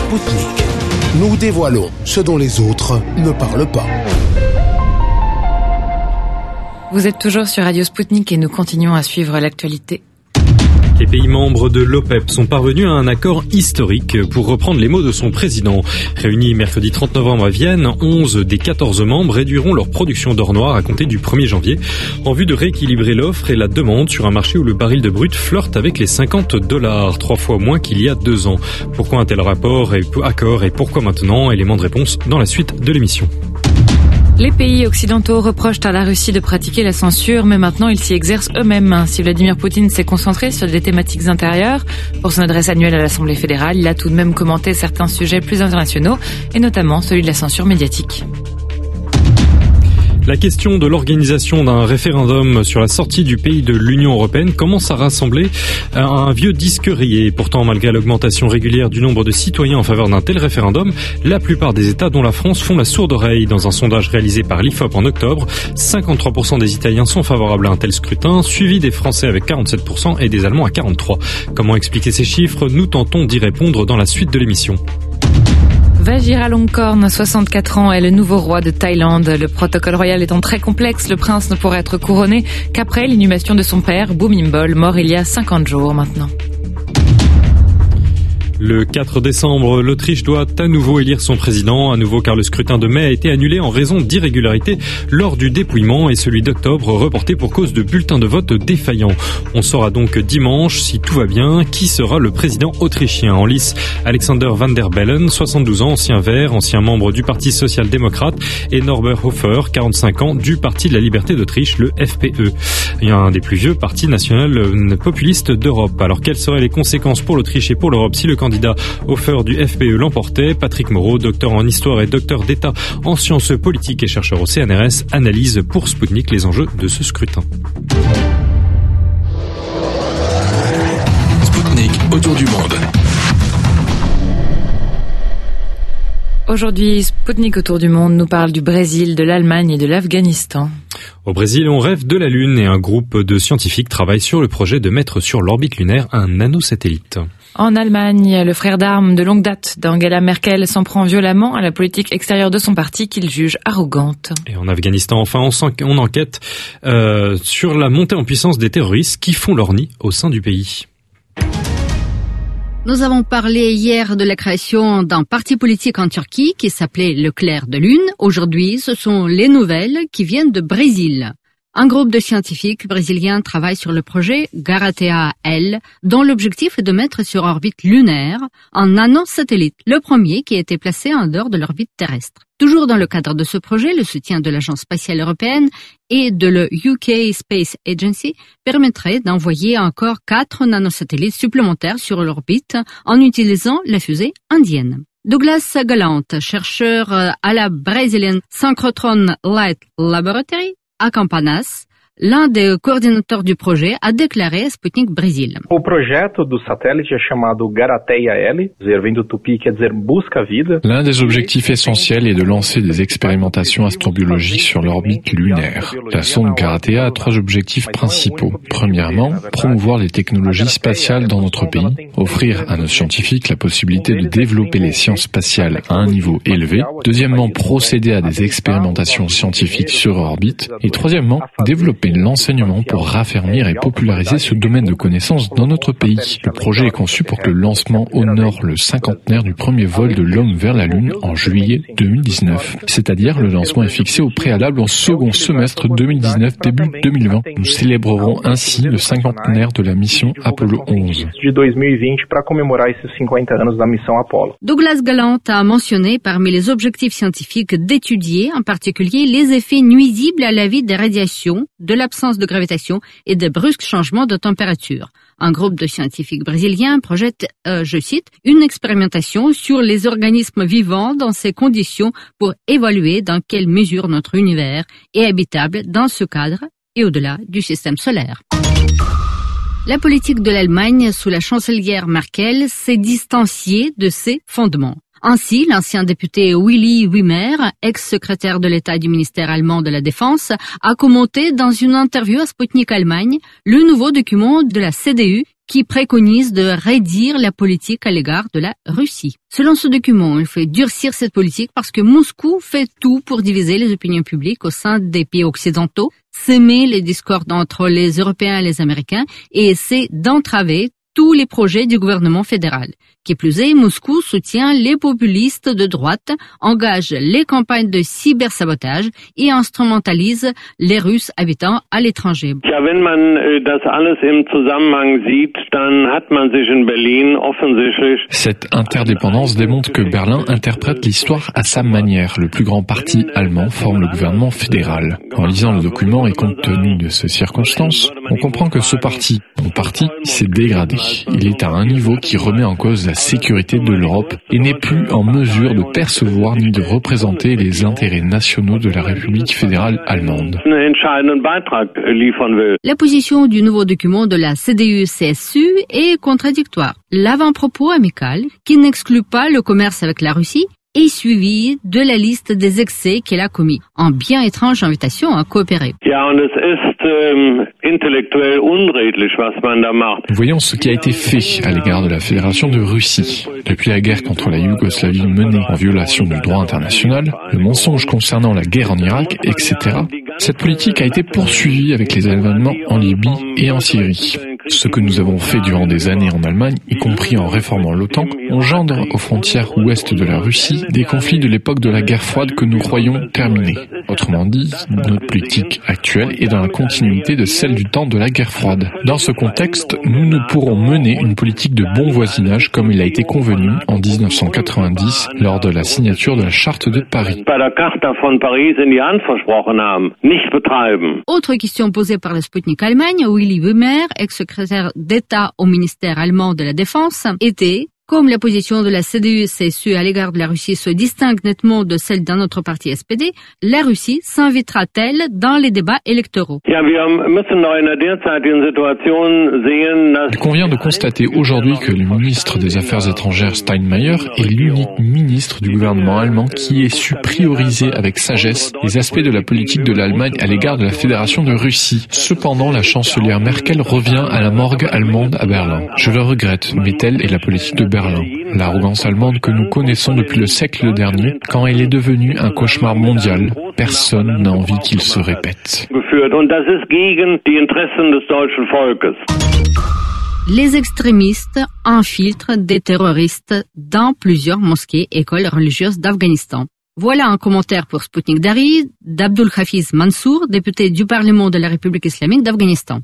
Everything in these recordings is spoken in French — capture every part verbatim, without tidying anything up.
Spoutnik. Nous dévoilons ce dont les autres ne parlent pas. Vous êtes toujours sur Radio Spoutnik et nous continuons à suivre l'actualité. Les pays membres de l'OPEP sont parvenus à un accord historique, pour reprendre les mots de son président. Réunis mercredi trente novembre à Vienne, onze des quatorze membres réduiront leur production d'or noir à compter du premier janvier, en vue de rééquilibrer l'offre et la demande sur un marché où le baril de brut flirte avec les cinquante dollars, trois fois moins qu'il y a deux ans. Pourquoi un tel rapport et accord et pourquoi maintenant? Élément de réponse dans la suite de l'émission. Les pays occidentaux reprochent à la Russie de pratiquer la censure, mais maintenant ils s'y exercent eux-mêmes. Si Vladimir Poutine s'est concentré sur des thématiques intérieures, pour son adresse annuelle à l'Assemblée fédérale, il a tout de même commenté certains sujets plus internationaux, et notamment celui de la censure médiatique. La question de l'organisation d'un référendum sur la sortie du pays de l'Union européenne commence à rassembler un vieux disque rayé. Pourtant, malgré l'augmentation régulière du nombre de citoyens en faveur d'un tel référendum, la plupart des États, dont la France, font la sourde oreille. Dans un sondage réalisé par l'I F O P en octobre, cinquante-trois pour cent des Italiens sont favorables à un tel scrutin, suivi des Français avec quarante-sept pour cent et des Allemands à quarante-trois pour cent. Comment expliquer ces chiffres? Nous tentons d'y répondre dans la suite de l'émission. Vajiralongkorn, soixante-quatre ans, est le nouveau roi de Thaïlande. Le protocole royal étant très complexe, le prince ne pourrait être couronné qu'après l'inhumation de son père, Bhumibol, mort il y a cinquante jours maintenant. Le quatre décembre, l'Autriche doit à nouveau élire son président, à nouveau car le scrutin de mai a été annulé en raison d'irrégularités lors du dépouillement et celui d'octobre reporté pour cause de bulletins de vote défaillants. On saura donc dimanche, si tout va bien, qui sera le président autrichien. En lice, Alexander Van der Bellen, soixante-douze ans, ancien vert, ancien membre du Parti social-démocrate, et Norbert Hofer, quarante-cinq ans, du Parti de la liberté d'Autriche, le F P E. Il y a un des plus vieux partis nationaux populistes d'Europe. Alors quelles seraient les conséquences pour l'Autriche et pour l'Europe si le candidat Hofer du F P E l'emportait? Patrick Moreau, docteur en histoire et docteur d'État en sciences politiques et chercheur au C N R S, analyse pour Spoutnik les enjeux de ce scrutin. Spoutnik autour du monde. Aujourd'hui, Spoutnik autour du monde nous parle du Brésil, de l'Allemagne et de l'Afghanistan. Au Brésil, on rêve de la Lune et un groupe de scientifiques travaille sur le projet de mettre sur l'orbite lunaire un nanosatellite. En Allemagne, le frère d'armes de longue date d'Angela Merkel s'en prend violemment à la politique extérieure de son parti qu'il juge arrogante. Et en Afghanistan, enfin, on, on enquête euh, sur la montée en puissance des terroristes qui font leur nid au sein du pays. Nous avons parlé hier de la création d'un parti politique en Turquie qui s'appelait le Clair de Lune. Aujourd'hui, ce sont les nouvelles qui viennent de Brésil. Un groupe de scientifiques brésiliens travaille sur le projet Garatea-L, dont l'objectif est de mettre sur orbite lunaire un nanosatellite, le premier qui a été placé en dehors de l'orbite terrestre. Toujours dans le cadre de ce projet, le soutien de l'Agence spatiale européenne et de le U K Space Agency permettrait d'envoyer encore quatre nanosatellites supplémentaires sur l'orbite en utilisant la fusée indienne. Douglas Gallant, chercheur à la Brazilian Synchrotron Light Laboratory à Campinas, l'un des coordinateurs du projet, a déclaré à Sputnik Brésil. O projeto do satélite é chamado Garatea-L, vem do tupi, quer dizer busca vida. L'un des objectifs essentiels est de lancer des expérimentations astrobiologiques sur l'orbite lunaire. La sonde Garatea a trois objectifs principaux. Premièrement, promouvoir les technologies spatiales dans notre pays, offrir à nos scientifiques la possibilité de développer les sciences spatiales à un niveau élevé. Deuxièmement, procéder à des expérimentations scientifiques sur orbite. Et troisièmement, développer l'enseignement pour raffermir et populariser ce domaine de connaissances dans notre pays. Le projet est conçu pour que le lancement honore le cinquantenaire du premier vol de l'homme vers la Lune en juillet deux mille dix-neuf. C'est-à-dire, le lancement est fixé au préalable au second semestre deux mille dix-neuf, début deux mille vingt. Nous célébrerons ainsi le cinquantenaire de la mission Apollo onze. Douglas Gallant a mentionné parmi les objectifs scientifiques d'étudier en particulier les effets nuisibles à la vie des radiations, de l'absence de gravitation et de brusques changements de température. Un groupe de scientifiques brésiliens projette, euh, je cite, une expérimentation sur les organismes vivants dans ces conditions pour évaluer dans quelle mesure notre univers est habitable dans ce cadre et au-delà du système solaire. La politique de l'Allemagne sous la chancelière Merkel s'est distanciée de ses fondements. Ainsi, l'ancien député Willy Wimmer, ex-secrétaire de l'État du ministère allemand de la Défense, a commenté dans une interview à Sputnik Allemagne le nouveau document de la C D U qui préconise de réduire la politique à l'égard de la Russie. Selon ce document, il faut durcir cette politique parce que Moscou fait tout pour diviser les opinions publiques au sein des pays occidentaux, semer les discordes entre les Européens et les Américains et essaie d'entraver tous les projets du gouvernement fédéral. Qui plus est, Moscou soutient les populistes de droite, engage les campagnes de cybersabotage et instrumentalise les Russes habitant à l'étranger. Ja, wenn man das alles im Zusammenhang sieht, dann hat man sich in Berlin offensichtlich. Cette interdépendance démontre que Berlin interprète l'histoire à sa manière. Le plus grand parti allemand forme le gouvernement fédéral. En lisant le document et compte tenu de ces circonstances, on comprend que ce parti, mon parti, s'est dégradé. Il est à un niveau qui remet en cause la sécurité de l'Europe et n'est plus en mesure de percevoir ni de représenter les intérêts nationaux de la République fédérale allemande. La position du nouveau document de la C D U C S U est contradictoire. L'avant-propos amical, qui n'exclut pas le commerce avec la Russie, est suivi de la liste des excès qu'elle a commis. En bien étrange invitation à coopérer. Voyons ce qui a été fait à l'égard de la Fédération de Russie. Depuis la guerre contre la Yougoslavie menée en violation du droit international, le mensonge concernant la guerre en Irak, et cetera, cette politique a été poursuivie avec les événements en Libye et en Syrie. Ce que nous avons fait durant des années en Allemagne, y compris en réformant l'OTAN, engendre aux frontières ouest de la Russie des conflits de l'époque de la guerre froide que nous croyons terminés. Autrement dit, notre politique actuelle est dans la continuité de celle du temps de la guerre froide. Dans ce contexte, nous ne pourrons mener une politique de bon voisinage comme il a été convenu en dix-neuf cent quatre-vingt-dix lors de la signature de la Charte de Paris. Autre question posée par le Sputnik Allemagne, Willy Wimmer, ex-secrétaire d'État au ministère allemand de la Défense, était: comme la position de la C D U C S U à l'égard de la Russie se distingue nettement de celle d'un autre parti S P D, la Russie s'invitera-t-elle dans les débats électoraux? Il convient de constater aujourd'hui que le ministre des Affaires étrangères Steinmeier est l'unique ministre du gouvernement allemand qui ait su prioriser avec sagesse les aspects de la politique de l'Allemagne à l'égard de la Fédération de Russie. Cependant, la chancelière Merkel revient à la morgue allemande à Berlin. Je le regrette, mais telle est la politique de Berlin. L'arrogance allemande que nous connaissons depuis le siècle dernier, quand elle est devenue un cauchemar mondial, personne n'a envie qu'il se répète. Les extrémistes infiltrent des terroristes dans plusieurs mosquées et écoles religieuses d'Afghanistan. Voilà un commentaire pour Sputnik Dari d'Abdul Hafiz Mansour, député du Parlement de la République islamique d'Afghanistan.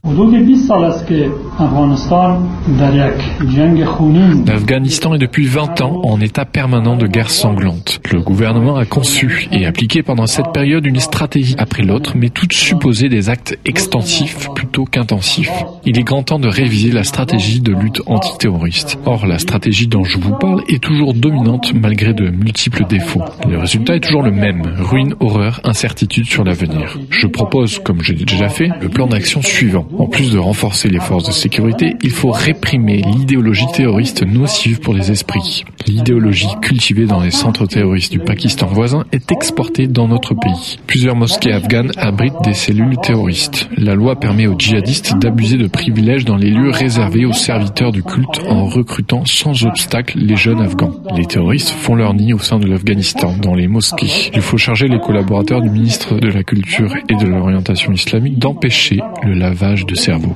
L'Afghanistan est depuis vingt ans en état permanent de guerre sanglante. Le gouvernement a conçu et appliqué pendant cette période une stratégie après l'autre, mais toutes supposées des actes extensifs plutôt qu'intensifs. Il est grand temps de réviser la stratégie de lutte antiterroriste. Or, la stratégie dont je vous parle est toujours dominante malgré de multiples défauts. Le résultat est toujours le même, ruine, horreur, incertitude sur l'avenir. Je propose, comme je l'ai déjà fait, le plan d'action suivant. En plus de renforcer les forces de sécurité, il faut réprimer l'idéologie terroriste nocive pour les esprits. L'idéologie cultivée dans les centres terroristes du Pakistan voisin est exportée dans notre pays. Plusieurs mosquées afghanes abritent des cellules terroristes. La loi permet aux djihadistes d'abuser de privilèges dans les lieux réservés aux serviteurs du culte en recrutant sans obstacle les jeunes afghans. Les terroristes font leur nid au sein de l'Afghanistan, dans les mosquées. Il faut charger les collaborateurs du ministre de la Culture et de l'Orientation islamique d'empêcher le lavage de cerveau.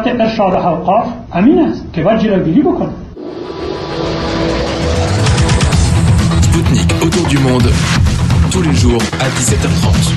Sputnik autour du monde, tous les jours à dix-sept heures trente.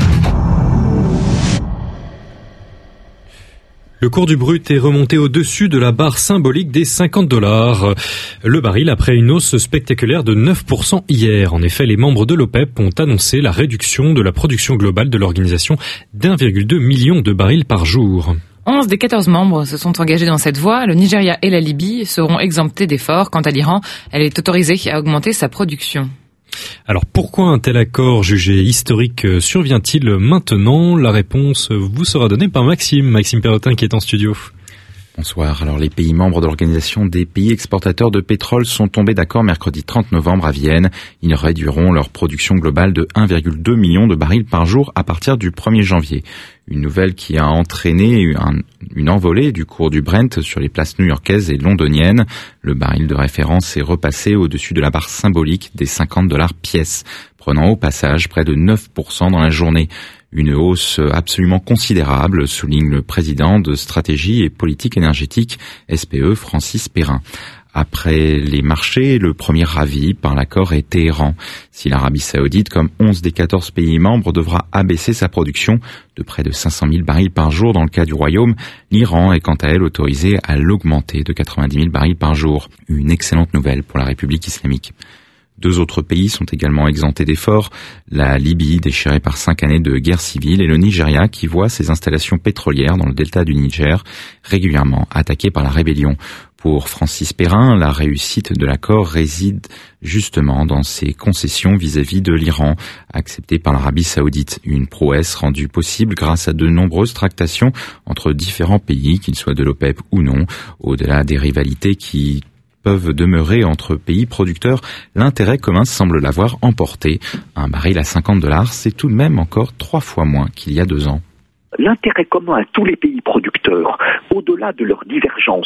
Le cours du brut est remonté au-dessus de la barre symbolique des cinquante dollars. Le baril après une hausse spectaculaire de neuf pour cent hier. En effet, les membres de l'OPEP ont annoncé la réduction de la production globale de l'organisation d'un virgule deux million de barils par jour. onze des quatorze membres se sont engagés dans cette voie. Le Nigeria et la Libye seront exemptés d'efforts. Quant à l'Iran, elle est autorisée à augmenter sa production. Alors pourquoi un tel accord jugé historique survient-il maintenant? La réponse vous sera donnée par Maxime, Maxime Perrotin qui est en studio. Bonsoir. Alors, les pays membres de l'Organisation des pays exportateurs de pétrole sont tombés d'accord mercredi trente novembre à Vienne. Ils réduiront leur production globale de un virgule deux million de barils par jour à partir du premier janvier. Une nouvelle qui a entraîné un, une envolée du cours du Brent sur les places new-yorkaises et londoniennes. Le baril de référence est repassé au-dessus de la barre symbolique des cinquante dollars pièce, prenant au passage près de neuf pour cent dans la journée. Une hausse absolument considérable, souligne le président de Stratégie et Politique énergétique S P E, Francis Perrin. Après les marchés, le premier ravi par l'accord est Téhéran. Si l'Arabie Saoudite, comme onze des quatorze pays membres, devra abaisser sa production de près de cinq cent mille barils par jour dans le cas du Royaume, l'Iran est quant à elle autorisée à l'augmenter de quatre-vingt-dix mille barils par jour. Une excellente nouvelle pour la République islamique. Deux autres pays sont également exemptés d'efforts, la Libye déchirée par cinq années de guerre civile et le Nigeria qui voit ses installations pétrolières dans le delta du Niger régulièrement attaquées par la rébellion. Pour Francis Perrin, la réussite de l'accord réside justement dans ses concessions vis-à-vis de l'Iran, acceptées par l'Arabie Saoudite. Une prouesse rendue possible grâce à de nombreuses tractations entre différents pays, qu'ils soient de l'OPEP ou non, au-delà des rivalités qui peuvent demeurer entre pays producteurs, l'intérêt commun semble l'avoir emporté. Un baril à cinquante dollars, c'est tout de même encore trois fois moins qu'il y a deux ans. L'intérêt commun à tous les pays producteurs, au-delà de leurs divergences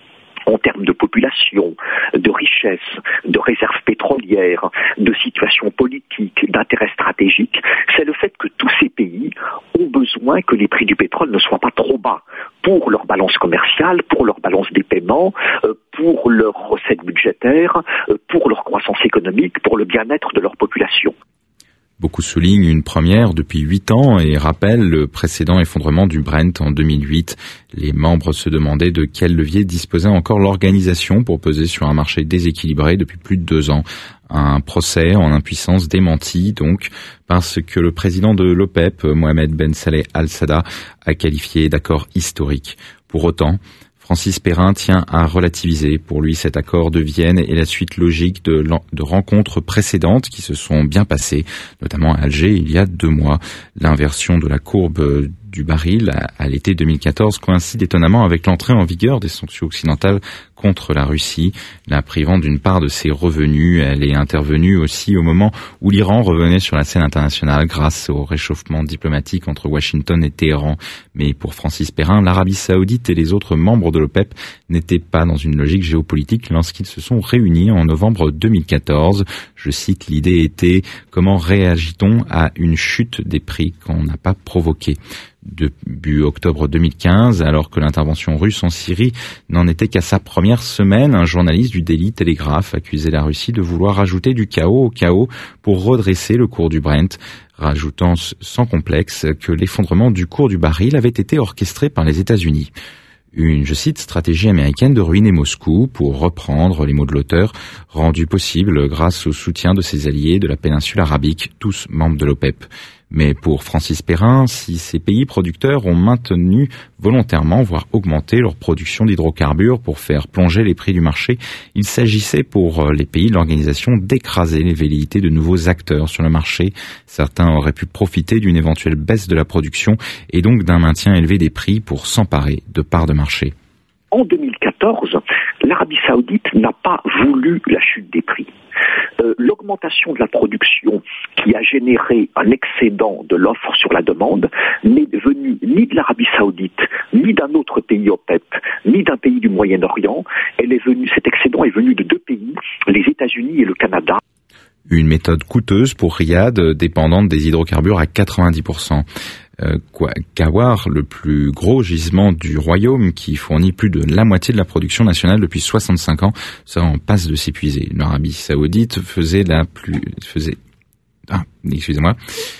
en termes de population, de richesse, de réserves pétrolières, de situation politique, d'intérêt stratégique, c'est le fait que tous ces pays ont besoin que les prix du pétrole ne soient pas trop bas pour leur balance commerciale, pour leur balance des paiements, pour leurs recettes budgétaires, pour leur croissance économique, pour le bien-être de leur population. Beaucoup soulignent une première depuis huit ans et rappellent le précédent effondrement du Brent en deux mille huit. Les membres se demandaient de quel levier disposait encore l'organisation pour peser sur un marché déséquilibré depuis plus de deux ans. Un procès en impuissance démenti donc parce que le président de l'OPEP, Mohamed Ben Saleh Al-Sada, a qualifié d'accord historique. Pour autant, Francis Perrin tient à relativiser pour lui cet accord de Vienne et la suite logique de, de rencontres précédentes qui se sont bien passées, notamment à Alger il y a deux mois. L'inversion de la courbe du baril à, à l'été deux mille quatorze coïncide étonnamment avec l'entrée en vigueur des sanctions occidentales contre la Russie, la privant d'une part de ses revenus. Elle est intervenue aussi au moment où l'Iran revenait sur la scène internationale grâce au réchauffement diplomatique entre Washington et Téhéran. Mais pour Francis Perrin, l'Arabie Saoudite et les autres membres de l'OPEP n'étaient pas dans une logique géopolitique lorsqu'ils se sont réunis en novembre deux mille quatorze. Je cite, l'idée était « Comment réagit-on à une chute des prix qu'on n'a pas provoquée ?» Début octobre deux mille quinze, alors que l'intervention russe en Syrie n'en était qu'à sa première semaine, un journaliste du Daily Telegraph accusait la Russie de vouloir ajouter du chaos au chaos pour redresser le cours du Brent, rajoutant sans complexe que l'effondrement du cours du baril avait été orchestré par les États-Unis. Une, je cite, stratégie américaine de ruiner Moscou, pour reprendre les mots de l'auteur, rendue possible grâce au soutien de ses alliés de la péninsule arabique, tous membres de l'OPEP. Mais pour Francis Perrin, si ces pays producteurs ont maintenu volontairement, voire augmenté leur production d'hydrocarbures pour faire plonger les prix du marché, il s'agissait pour les pays de l'organisation d'écraser les velléités de nouveaux acteurs sur le marché. Certains auraient pu profiter d'une éventuelle baisse de la production et donc d'un maintien élevé des prix pour s'emparer de parts de marché. En deux mille quatorze, l'Arabie Saoudite n'a pas voulu la chute des prix. Euh, l'augmentation de la production qui a généré un excédent de l'offre sur la demande n'est venue ni de l'Arabie Saoudite, ni d'un autre pays OPEP, ni d'un pays du Moyen-Orient. Elle est venue, cet excédent est venu de deux pays, les États-Unis et le Canada. Une méthode coûteuse pour Riyad, dépendante des hydrocarbures à quatre-vingt-dix pour cent. Euh, Ghawar, le plus gros gisement du royaume qui fournit plus de la moitié de la production nationale depuis soixante-cinq ans, ça en passe de s'épuiser. L'Arabie Saoudite faisait la plus, faisait, ah, excusez-moi.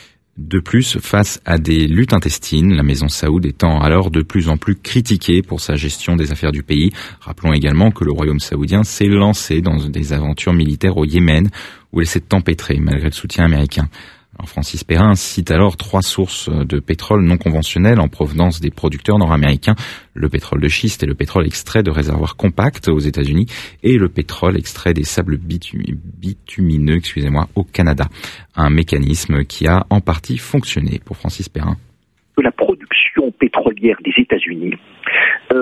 De plus, face à des luttes intestines, la maison Saoud étant alors de plus en plus critiquée pour sa gestion des affaires du pays. Rappelons également que le royaume saoudien s'est lancé dans des aventures militaires au Yémen, où il s'est empêtré malgré le soutien américain. Alors Francis Perrin cite alors trois sources de pétrole non conventionnelles en provenance des producteurs nord-américains, le pétrole de schiste et le pétrole extrait de réservoirs compacts aux États-Unis et le pétrole extrait des sables bitumineux, excusez-moi, au Canada. Un mécanisme qui a en partie fonctionné pour Francis Perrin. La production pétrolière des États-Unis euh,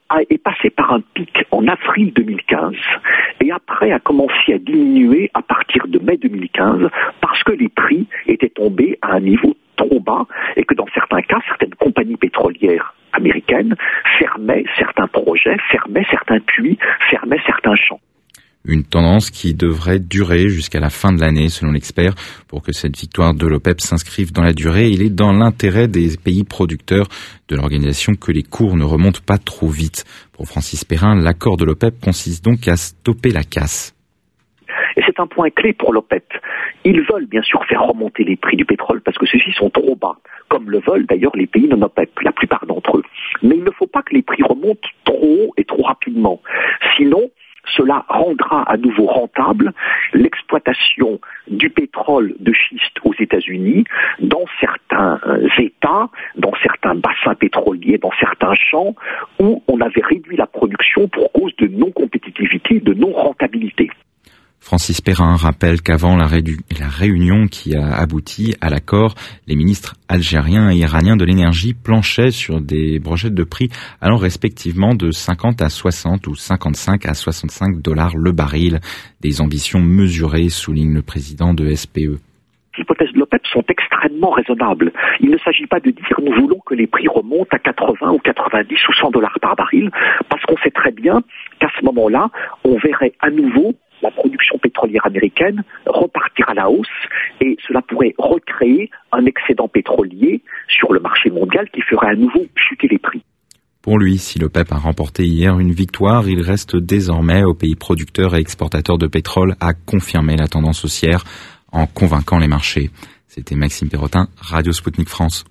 a, est passé par un pic en avril deux mille quinze et après a commencé à diminuer à partir de mai deux mille quinze parce que les prix étaient tombés à un niveau trop bas et que dans certains cas, certaines compagnies pétrolières américaines fermaient certains projets, fermaient certains puits, fermaient certains champs. Une tendance qui devrait durer jusqu'à la fin de l'année, selon l'expert. Pour que cette victoire de l'OPEP s'inscrive dans la durée, il est dans l'intérêt des pays producteurs de l'organisation que les cours ne remontent pas trop vite. Pour Francis Perrin, l'accord de l'OPEP consiste donc à stopper la casse. Et c'est un point clé pour l'OPEP. Ils veulent bien sûr faire remonter les prix du pétrole parce que ceux-ci sont trop bas, comme le veulent d'ailleurs les pays non OPEP, la plupart d'entre eux. Mais il ne faut pas que les prix remontent trop haut et trop rapidement. Sinon, cela rendra à nouveau rentable l'exploitation du pétrole de schiste aux États-Unis, dans certains États, dans certains bassins pétroliers, dans certains champs, où on avait réduit la production pour cause de non-compétitivité, de non-rentabilité. Francis Perrin rappelle qu'avant la, rédu- la réunion qui a abouti à l'accord, les ministres algériens et iraniens de l'énergie planchaient sur des brochettes de prix allant respectivement de cinquante à soixante ou cinquante-cinq à soixante-cinq dollars le baril. Des ambitions mesurées, souligne le président de S P E. Les hypothèses de l'OPEP sont extrêmement raisonnables. Il ne s'agit pas de dire nous voulons que les prix remontent à quatre-vingts ou quatre-vingt-dix ou cent dollars par baril, parce qu'on sait très bien qu'à ce moment-là, on verrait à nouveau la production pétrolière américaine repartir à la hausse et cela pourrait recréer un excédent pétrolier sur le marché mondial qui ferait à nouveau chuter les prix. Pour lui, si l'OPEP a remporté hier une victoire, il reste désormais aux pays producteurs et exportateurs de pétrole à confirmer la tendance haussière en convainquant les marchés. C'était Maxime Perrotin, Radio Sputnik France.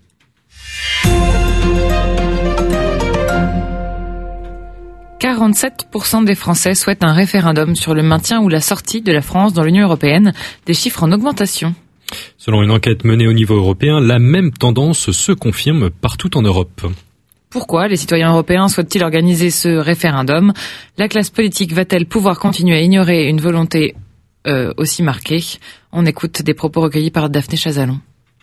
quarante-sept pour cent des Français souhaitent un référendum sur le maintien ou la sortie de la France dans l'Union européenne, des chiffres en augmentation. Selon une enquête menée au niveau européen, la même tendance se confirme partout en Europe. Pourquoi les citoyens européens souhaitent-ils organiser ce référendum ? La classe politique va-t-elle pouvoir continuer à ignorer une volonté euh, aussi marquée ? On écoute des propos recueillis par Daphné Chazalon.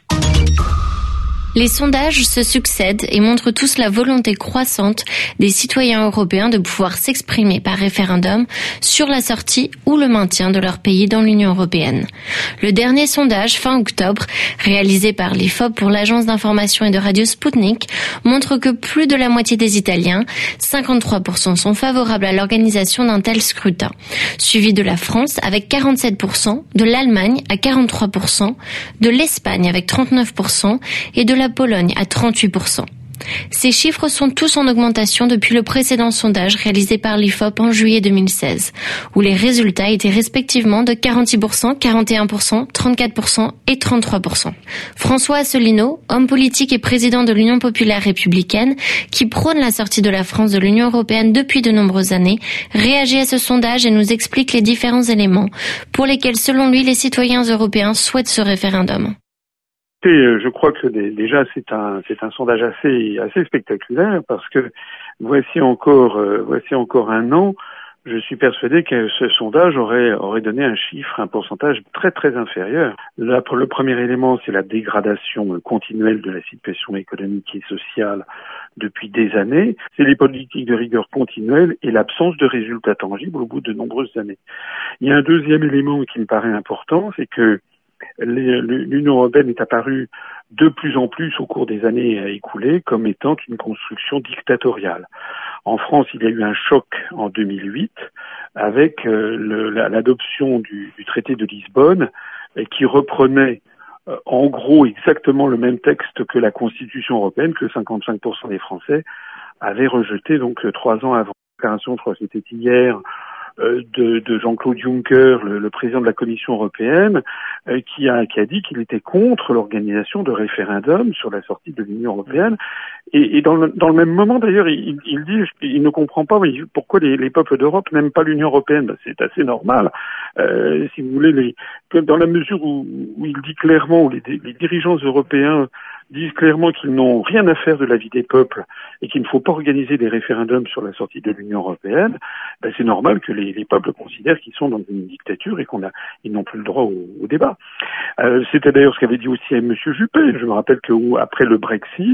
Les sondages se succèdent et montrent tous la volonté croissante des citoyens européens de pouvoir s'exprimer par référendum sur la sortie ou le maintien de leur pays dans l'Union européenne. Le dernier sondage, fin octobre, réalisé par l'I F O P pour l'agence d'information et de radio Sputnik, montre que plus de la moitié des Italiens, cinquante-trois pour cent, sont favorables à l'organisation d'un tel scrutin, suivi de la France avec quarante-sept pour cent, de l'Allemagne à quarante-trois pour cent, de l'Espagne avec trente-neuf pour cent et de la Pologne à trente-huit pour cent. Ces chiffres sont tous en augmentation depuis le précédent sondage réalisé par l'I F O P en juillet deux mille seize, où les résultats étaient respectivement de quarante-six pour cent, quarante et un pour cent, trente-quatre pour cent et trente-trois pour cent. François Asselineau, homme politique et président de l'Union populaire républicaine, qui prône la sortie de la France de l'Union européenne depuis de nombreuses années, réagit à ce sondage et nous explique les différents éléments pour lesquels, selon lui, les citoyens européens souhaitent ce référendum. Je crois que déjà c'est un c'est un sondage assez assez spectaculaire parce que voici encore euh, voici encore un an, je suis persuadé que ce sondage aurait aurait donné un chiffre, un pourcentage très très inférieur. Là, pour le premier élément, c'est la dégradation continuelle de la situation économique et sociale depuis des années. C'est les politiques de rigueur continuelle et l'absence de résultats tangibles au bout de nombreuses années. Il y a un deuxième élément qui me paraît important, c'est que l'Union européenne est apparue de plus en plus au cours des années écoulées comme étant une construction dictatoriale. En France, il y a eu un choc en deux mille huit avec euh, le, l'adoption du, du traité de Lisbonne qui reprenait euh, en gros exactement le même texte que la Constitution européenne que cinquante-cinq pour cent des Français avaient rejeté donc trois ans avant. La déclaration, je crois que c'était hier, De, de Jean-Claude Juncker, le, le président de la Commission européenne, euh, qui a qui a dit qu'il était contre l'organisation de référendums sur la sortie de l'Union européenne. Et, et dans, le, dans le même moment, d'ailleurs, il, il dit il ne comprend pas pourquoi les, les peuples d'Europe n'aiment pas l'Union européenne. Ben, c'est assez normal, euh, si vous voulez, les, dans la mesure où, où il dit clairement, où les, les dirigeants européens disent clairement qu'ils n'ont rien à faire de la vie des peuples et qu'il ne faut pas organiser des référendums sur la sortie de l'Union européenne, ben c'est normal que les, les peuples considèrent qu'ils sont dans une dictature et qu'on a, ils n'ont plus le droit au, au débat. Euh, c'était d'ailleurs ce qu'avait dit aussi M. Juppé. Je me rappelle que après le Brexit,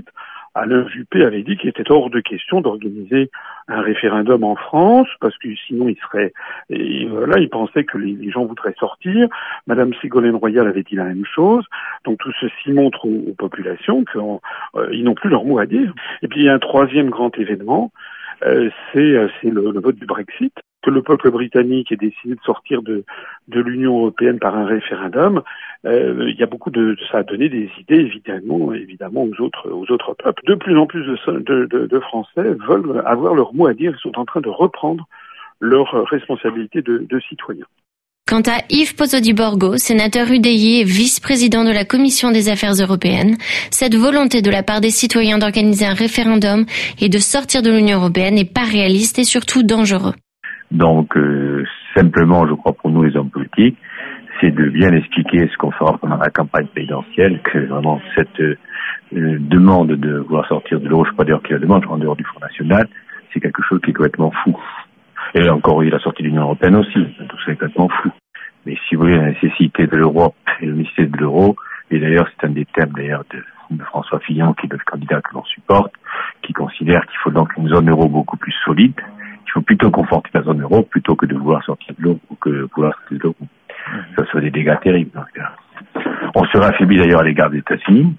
Alain Juppé avait dit qu'il était hors de question d'organiser un référendum en France, parce que sinon il serait, et voilà, il pensait que les, les gens voudraient sortir. Madame Ségolène Royal avait dit la même chose. Donc tout ceci montre aux, aux populations qu'ils euh, n'ont plus leur mot à dire. Et puis il y a un troisième grand événement, euh, c'est, euh, c'est le, le vote du Brexit. Que le peuple britannique ait décidé de sortir de, de l'Union européenne par un référendum, euh, il y a beaucoup de, ça a donné des idées évidemment, évidemment aux autres, aux autres peuples. De plus en plus de, de, de, de Français veulent avoir leur mot à dire, ils sont en train de reprendre leurs responsabilités de, de citoyens. Quant à Yves Pozzo-di-Borgo, sénateur U D I et vice-président de la Commission des Affaires européennes, cette volonté de la part des citoyens d'organiser un référendum et de sortir de l'Union européenne n'est pas réaliste et surtout dangereux. Donc, euh, simplement, je crois, pour nous les hommes politiques, c'est de bien expliquer ce qu'on fera pendant la campagne présidentielle, que vraiment cette euh, demande de vouloir sortir de l'euro, je ne sais pas dire qu'il y a la demande en dehors du Front National, c'est quelque chose qui est complètement fou. Et encore, il y a la sortie de l'Union européenne aussi, donc c'est complètement fou. Mais si vous voulez, la nécessité de l'Europe et le nécessité de l'euro, et d'ailleurs c'est un des thèmes d'ailleurs de, de François Fillon, qui est le candidat que l'on supporte, qui considère qu'il faut donc une zone euro beaucoup plus solide. Il faut plutôt conforter la zone euro plutôt que de vouloir sortir de l'euro ou que de vouloir sortir de l'euro. Ça serait des dégâts terribles dans ce cas. On serait affaibli d'ailleurs à l'égard des États-Unis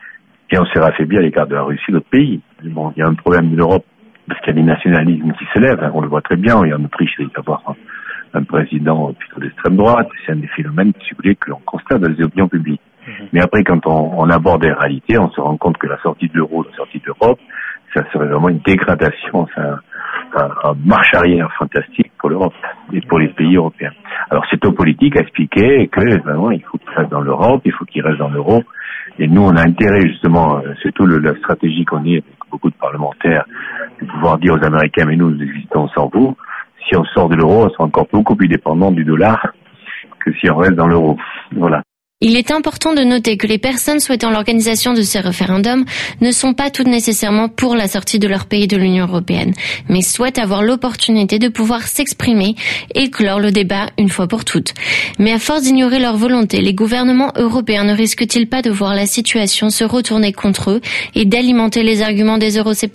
et on serait affaibli à l'égard de la Russie, d'autres pays. Bon, il y a un problème de l'Europe parce qu'il y a des nationalismes qui se lèvent, hein, on le voit très bien. Et en Autriche, il va y avoir un, un président plutôt d'extrême droite. C'est un des phénomènes, si vous voulez, que l'on constate dans les opinions publiques. Mmh. Mais après, quand on, on aborde les réalités, on se rend compte que la sortie de l'euro, la sortie de l'Europe, ça serait vraiment une dégradation, enfin, un, un marche arrière fantastique pour l'Europe et pour les pays européens. Alors c'est aux politiques à expliquer que vraiment il faut qu'il reste dans l'Europe, il faut qu'il reste dans l'euro. Et nous, on a intérêt justement, c'est tout le, la stratégie qu'on est avec beaucoup de parlementaires, de pouvoir dire aux Américains, mais nous, nous existons sans vous. Si on sort de l'euro, on sera encore beaucoup plus dépendant du dollar que si on reste dans l'euro. Voilà. Il est important de noter que les personnes souhaitant l'organisation de ces référendums ne sont pas toutes nécessairement pour la sortie de leur pays de l'Union européenne, mais souhaitent avoir l'opportunité de pouvoir s'exprimer et clore le débat une fois pour toutes. Mais à force d'ignorer leur volonté, les gouvernements européens ne risquent-ils pas de voir la situation se retourner contre eux et d'alimenter les arguments des eurosceptiques ?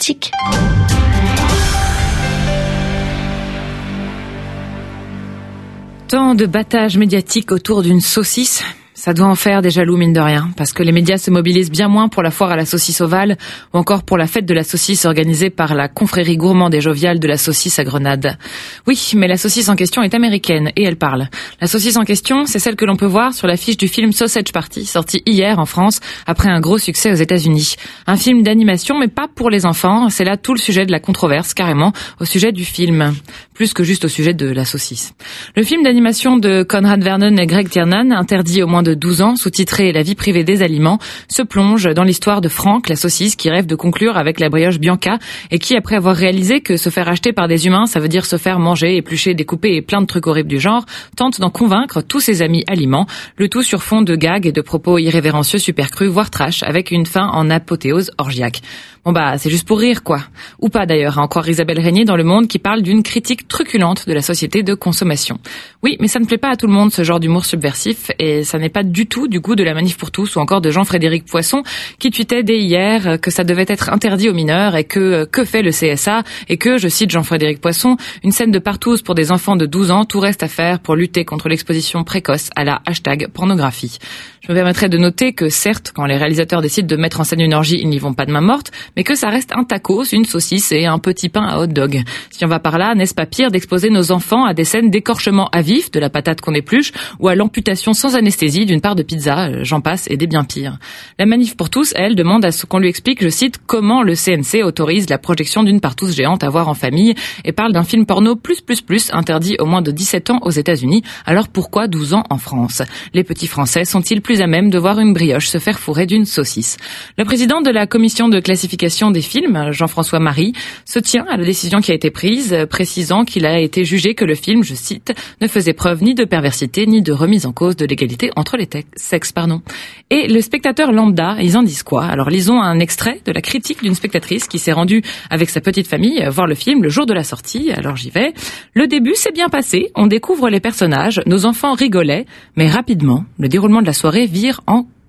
Tant de battage médiatique autour d'une saucisse. Ça doit en faire des jaloux, mine de rien, parce que les médias se mobilisent bien moins pour la foire à la saucisse ovale ou encore pour la fête de la saucisse organisée par la confrérie gourmande et joviale de la saucisse à Grenade. Oui, mais la saucisse en question est américaine et elle parle. La saucisse en question, c'est celle que l'on peut voir sur l'affiche du film Sausage Party, sorti hier en France après un gros succès aux États-Unis. Un film d'animation, mais pas pour les enfants. C'est là tout le sujet de la controverse, carrément, au sujet du film, plus que juste au sujet de la saucisse. Le film d'animation de Conrad Vernon et Greg Tiernan, interdit au moins de douze ans, sous-titré La vie privée des aliments, se plonge dans l'histoire de Franck, la saucisse, qui rêve de conclure avec la brioche Bianca et qui, après avoir réalisé que se faire acheter par des humains, ça veut dire se faire manger, éplucher, découper et plein de trucs horribles du genre, tente d'en convaincre tous ses amis aliments, le tout sur fond de gags et de propos irrévérencieux super crus, voire trash, avec une fin en apothéose orgiaque. Bon bah, c'est juste pour rire, quoi. Ou pas d'ailleurs, à en croire Isabelle Régnier dans Le Monde qui parle d'une critique truculente de la société de consommation. Oui, mais ça ne plaît pas à tout le monde, ce genre d'humour subversif, et ça n'est pas du tout du goût de la Manif pour tous ou encore de Jean-Frédéric Poisson qui tweetait dès hier que ça devait être interdit aux mineurs et que que fait le C S A et que, je cite Jean-Frédéric Poisson, une scène de partouze pour des enfants de douze ans, tout reste à faire pour lutter contre l'exposition précoce à la hashtag pornographie. Je me permettrai de noter que certes, quand les réalisateurs décident de mettre en scène une orgie, ils n'y vont pas de main morte, mais que ça reste un tacos, une saucisse et un petit pain à hot dog. Si on va par là, n'est-ce pas pire d'exposer nos enfants à des scènes d'écorchement à vif de la patate qu'on épluche ou à l'amputation sans anesthésie d'une part de pizza, j'en passe, et des bien pires. La Manif pour tous, elle, demande à ce qu'on lui explique, je cite, comment le C N C autorise la projection d'une partouze géante à voir en famille et parle d'un film porno plus plus plus interdit au moins de dix-sept ans aux États-Unis. Alors pourquoi douze ans en France? Les petits Français sont-ils plus à même de voir une brioche se faire fourrer d'une saucisse? Le président de la commission de classification des films, Jean-François Marie, se tient à la décision qui a été prise, précisant qu'il a été jugé que le film, je cite, ne faisait preuve ni de perversité ni de remise en cause de l'égalité entre les sexes. Pardon. Et le spectateur lambda, ils en disent quoi? Alors lisons un extrait de la critique d'une spectatrice qui s'est rendue avec sa petite famille voir le film le jour de la sortie. Alors j'y vais. Le début s'est bien passé, on découvre les personnages, nos enfants rigolaient, mais rapidement, le déroulement de la soirée vire en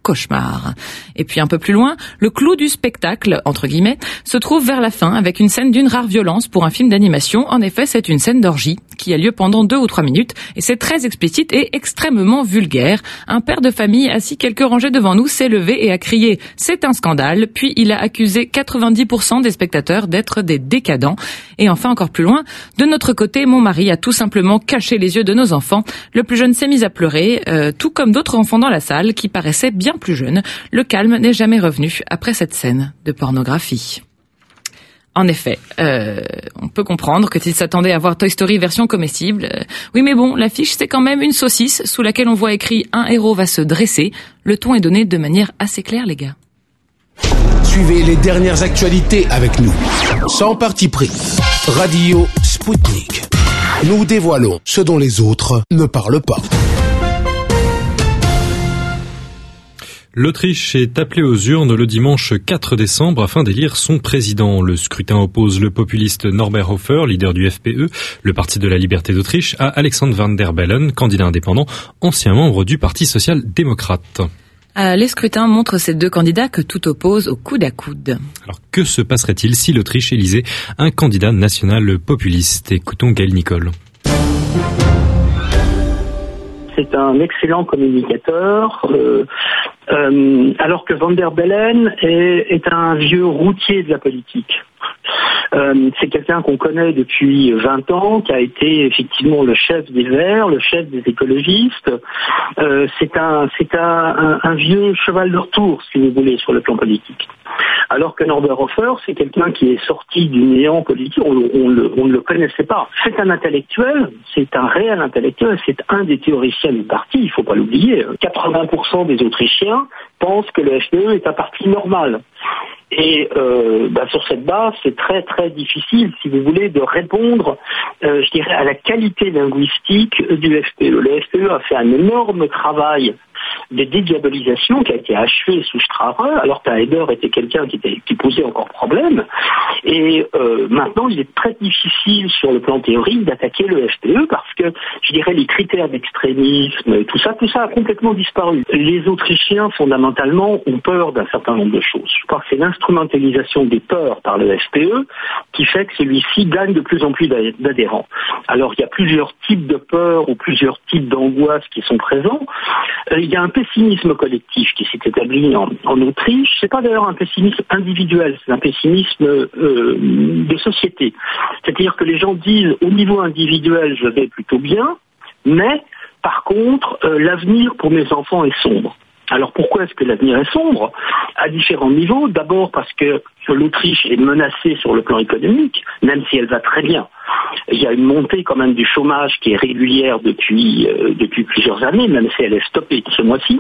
cauchemar. Et puis un peu plus loin, le clou du spectacle, entre guillemets, se trouve vers la fin avec une scène d'une rare violence pour un film d'animation. En effet, c'est une scène d'orgie qui a lieu pendant deux ou trois minutes et c'est très explicite et extrêmement vulgaire. Un père de famille assis quelques rangées devant nous s'est levé et a crié « C'est un scandale !» Puis il a accusé quatre-vingt-dix pour cent des spectateurs d'être des décadents. Et enfin, encore plus loin, de notre côté, mon mari a tout simplement caché les yeux de nos enfants. Le plus jeune s'est mis à pleurer, euh, tout comme d'autres enfants dans la salle qui paraissaient bien plus jeunes. Le calme n'est jamais revenu après cette scène de pornographie. En effet, euh, on peut comprendre que s'ils s'attendaient à voir Toy Story version comestible, euh, oui mais bon, l'affiche c'est quand même une saucisse sous laquelle on voit écrit « Un héros va se dresser ». Le ton est donné de manière assez claire, les gars. Suivez les dernières actualités avec nous, sans parti pris. Radio Spoutnik. Nous dévoilons ce dont les autres ne parlent pas. L'Autriche est appelée aux urnes le dimanche quatre décembre afin d'élire son président. Le scrutin oppose le populiste Norbert Hofer, leader du F P E, le Parti de la Liberté d'Autriche, à Alexander Van der Bellen, candidat indépendant, ancien membre du Parti social-démocrate. Euh, les scrutins montrent ces deux candidats que tout oppose au coude à coude. Alors que se passerait-il si l'Autriche élisait un candidat national populiste? Écoutons Gaël Nicole. C'est un excellent communicateur, euh, euh, alors que Van der Bellen est, est un vieux routier de la politique. Euh, c'est quelqu'un qu'on connaît depuis vingt ans, qui a été effectivement le chef des Verts, le chef des écologistes. Euh, c'est un, c'est un, un, un vieux cheval de retour, si vous voulez, sur le plan politique. Alors que Norbert Hofer, c'est quelqu'un qui est sorti du néant politique, on, on, le, on ne le connaissait pas. C'est un intellectuel, c'est un réel intellectuel, c'est un des théoriciens du parti, il ne faut pas l'oublier. quatre-vingts pour cent des Autrichiens pensent que le F P E est un parti normal. Et euh, bah, sur cette base, c'est très très difficile, si vous voulez, de répondre, euh, je dirais, à la qualité linguistique du F P E. Le F P E a fait un énorme travail de dédiabolisation qui a été achevé sous Strache, alors qu'Haider était quelqu'un qui, était, qui posait encore problème. Et euh, maintenant, il est très difficile sur le plan théorique d'attaquer le F P E parce que, je dirais, les critères d'extrémisme, tout ça, tout ça a complètement disparu. Les Autrichiens, fondamentalement, ont peur d'un certain nombre de choses. Je crois que c'est l'instrumentalisation des peurs par le F P E qui fait que celui-ci gagne de plus en plus d'adhérents. Alors, il y a plusieurs types de peurs ou plusieurs types d'angoisses qui sont présents. Euh, il y a un pessimisme collectif qui s'est établi en, en Autriche. C'est pas d'ailleurs un pessimisme individuel, c'est un pessimisme euh, de société. C'est-à-dire que les gens disent au niveau individuel je vais plutôt bien, mais par contre euh, l'avenir pour mes enfants est sombre. Alors pourquoi est-ce que l'avenir est sombre? À différents niveaux. D'abord parce que l'Autriche est menacée sur le plan économique, même si elle va très bien. Il y a une montée quand même du chômage qui est régulière depuis euh, depuis plusieurs années, même si elle est stoppée ce mois-ci.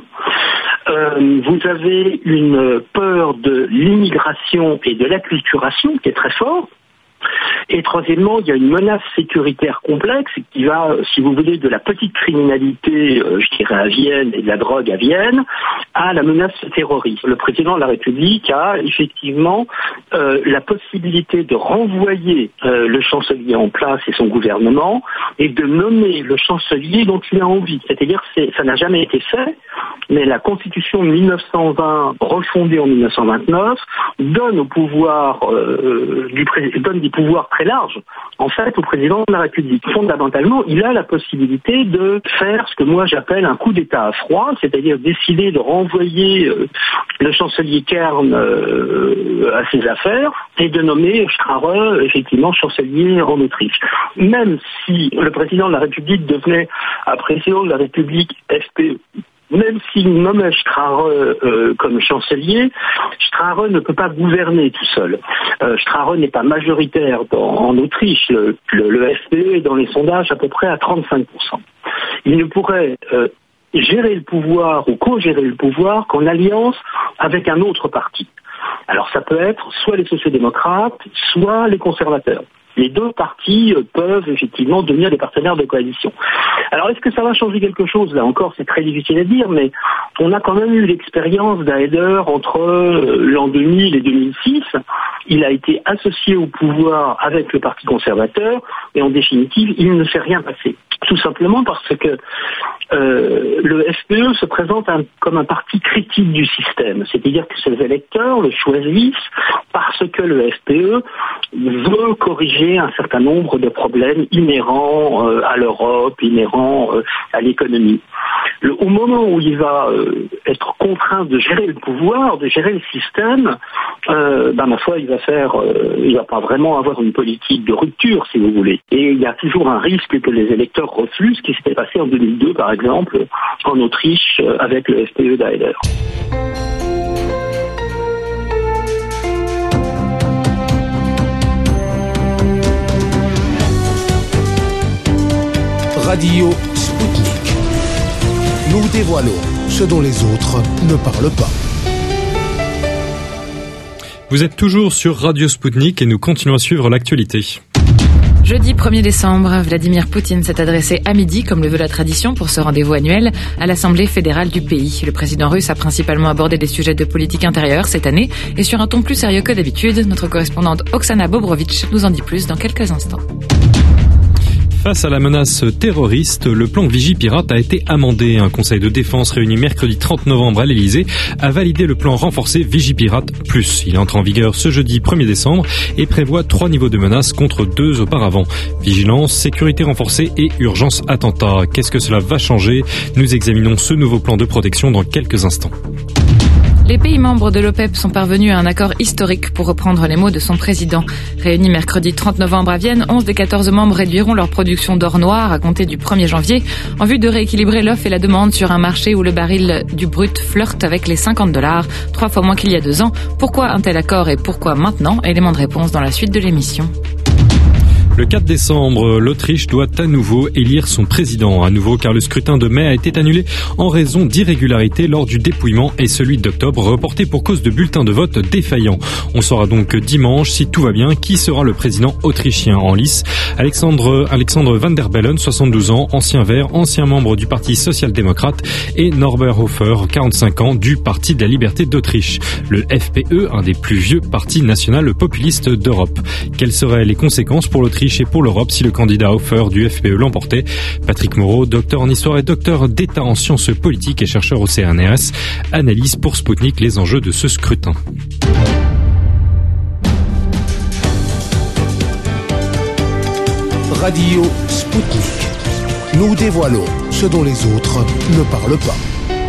Euh, vous avez une peur de l'immigration et de l'acculturation qui est très forte. Et troisièmement, il y a une menace sécuritaire complexe qui va, si vous voulez, de la petite criminalité, euh, je dirais à Vienne, et de la drogue à Vienne, à la menace terroriste. Le président de la République a effectivement euh, la possibilité de renvoyer euh, le chancelier en place et son gouvernement et de nommer le chancelier dont il a envie. C'est-à-dire que ça n'a jamais été fait, mais la Constitution de mille neuf cent vingt, refondée en mille neuf cent vingt-neuf, donne au pouvoir euh, du pré- donne des pouvoirs très larges, en fait, au président de la République. Fondamentalement, il a la possibilité de faire ce que moi j'appelle un coup d'État à froid, c'est-à-dire décider de renvoyer euh, le chancelier Kern euh, à ses affaires et de nommer Strache, effectivement, chancelier en Autriche. Même si le président de la République devenait un président de la République F P E, même s'il nommait Strache euh, comme chancelier, Strache ne peut pas gouverner tout seul. Euh, Strache n'est pas majoritaire dans, en Autriche. Le, le, le F P E est dans les sondages à peu près à trente-cinq pour cent. Il ne pourrait euh, gérer le pouvoir ou co-gérer le pouvoir qu'en alliance avec un autre parti. Alors ça peut être soit les sociodémocrates, soit les conservateurs. Les deux partis peuvent effectivement devenir des partenaires de coalition. Alors est-ce que ça va changer quelque chose? Là encore, c'est très difficile à dire, mais on a quand même eu l'expérience d'Haider entre l'an deux mille et deux mille six, il a été associé au pouvoir avec le Parti conservateur et en définitive, il ne s'est rien passé. Tout simplement parce que euh, le F P E se présente un, comme un parti critique du système, c'est-à-dire que ses électeurs le choisissent parce que le F P E veut corriger un certain nombre de problèmes inhérents euh, à l'Europe, inhérents euh, à l'économie. Le, au moment où il va euh, être contraint de gérer le pouvoir, de gérer le système, euh, ben ma foi, il va faire, euh, il va pas vraiment avoir une politique de rupture, si vous voulez. Et il y a toujours un risque que les électeurs refusent, ce qui s'était passé en deux mille deux, par exemple, en Autriche, euh, avec le F P E d'Aeder. Radio Sputnik. Nous dévoilons ce dont les autres ne parlent pas. Vous êtes toujours sur Radio Sputnik et nous continuons à suivre l'actualité. Jeudi premier décembre, Vladimir Poutine s'est adressé à midi, comme le veut la tradition pour ce rendez-vous annuel, à l'Assemblée fédérale du pays. Le président russe a principalement abordé des sujets de politique intérieure cette année et sur un ton plus sérieux que d'habitude. Notre correspondante Oksana Bobrovitch nous en dit plus dans quelques instants. Face à la menace terroriste, le plan Vigipirate a été amendé. Un conseil de défense réuni mercredi trente novembre à l'Elysée a validé le plan renforcé Vigipirate plus. Il entre en vigueur ce jeudi premier décembre et prévoit trois niveaux de menaces contre deux auparavant. Vigilance, sécurité renforcée et urgence attentat. Qu'est-ce que cela va changer? Nous examinons ce nouveau plan de protection dans quelques instants. Les pays membres de l'OPEP sont parvenus à un accord historique pour reprendre les mots de son président. Réunis mercredi trente novembre à Vienne, onze des quatorze membres réduiront leur production d'or noir à compter du premier janvier en vue de rééquilibrer l'offre et la demande sur un marché où le baril du brut flirte avec les cinquante dollars, trois fois moins qu'il y a deux ans. Pourquoi un tel accord et pourquoi maintenant? Élément de réponse dans la suite de l'émission. Le quatre décembre, l'Autriche doit à nouveau élire son président. À nouveau car le scrutin de mai a été annulé en raison d'irrégularités lors du dépouillement et celui d'octobre reporté pour cause de bulletins de vote défaillants. On saura donc dimanche, si tout va bien, qui sera le président autrichien en lice. Alexandre, Alexandre Van der Bellen, soixante-douze ans, ancien vert, ancien membre du Parti social-démocrate et Norbert Hofer, quarante-cinq ans, du Parti de la liberté d'Autriche. Le F P E, un des plus vieux partis nationaux populistes d'Europe. Quelles seraient les conséquences pour l'Autriche et pour l'Europe si le candidat Hofer du F P E l'emportait? Patrick Moreau, docteur en histoire et docteur d'État en sciences politiques et chercheur au C N R S, analyse pour Sputnik les enjeux de ce scrutin. Radio Sputnik. Nous dévoilons ce dont les autres ne parlent pas.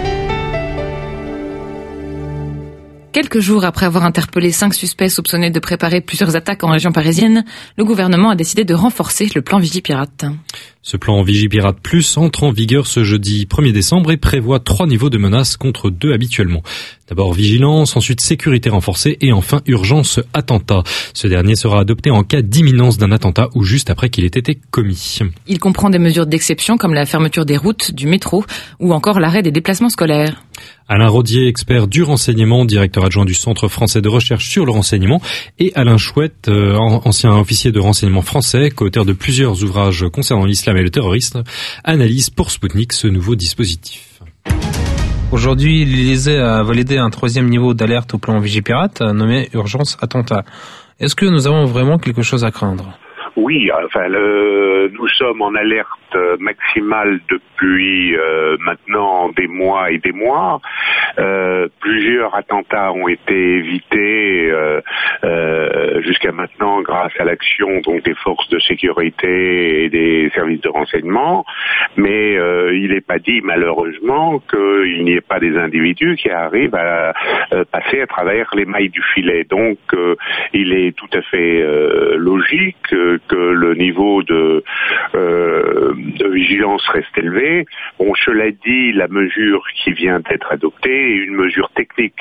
Quelques jours après avoir interpellé cinq suspects soupçonnés de préparer plusieurs attaques en région parisienne, le gouvernement a décidé de renforcer le plan Vigipirate. Ce plan Vigipirate Plus entre en vigueur ce jeudi premier décembre et prévoit trois niveaux de menaces contre deux habituellement. D'abord vigilance, ensuite sécurité renforcée et enfin urgence attentat. Ce dernier sera adopté en cas d'imminence d'un attentat ou juste après qu'il ait été commis. Il comprend des mesures d'exception comme la fermeture des routes, du métro ou encore l'arrêt des déplacements scolaires. Alain Rodier, expert du renseignement, directeur adjoint du Centre français de recherche sur le renseignement, et Alain Chouette, euh, ancien officier de renseignement français, co-auteur de plusieurs ouvrages concernant l'islam et le terrorisme, analyse pour Sputnik ce nouveau dispositif. Aujourd'hui, l'Élysée a validé un troisième niveau d'alerte au plan Vigipirate, nommé urgence attentat. Est-ce que nous avons vraiment quelque chose à craindre ? Oui, enfin, le, nous sommes en alerte maximale depuis euh, maintenant des mois et des mois. Euh, plusieurs attentats ont été évités euh, euh, jusqu'à maintenant grâce à l'action donc des forces de sécurité et des services de renseignement. Mais euh, il n'est pas dit malheureusement qu'il n'y ait pas des individus qui arrivent à euh, passer à travers les mailles du filet. Donc, euh, il est tout à fait euh, logique euh, que le niveau de, euh, de vigilance reste élevé. Bon, cela dit, la mesure qui vient d'être adoptée est une mesure technique,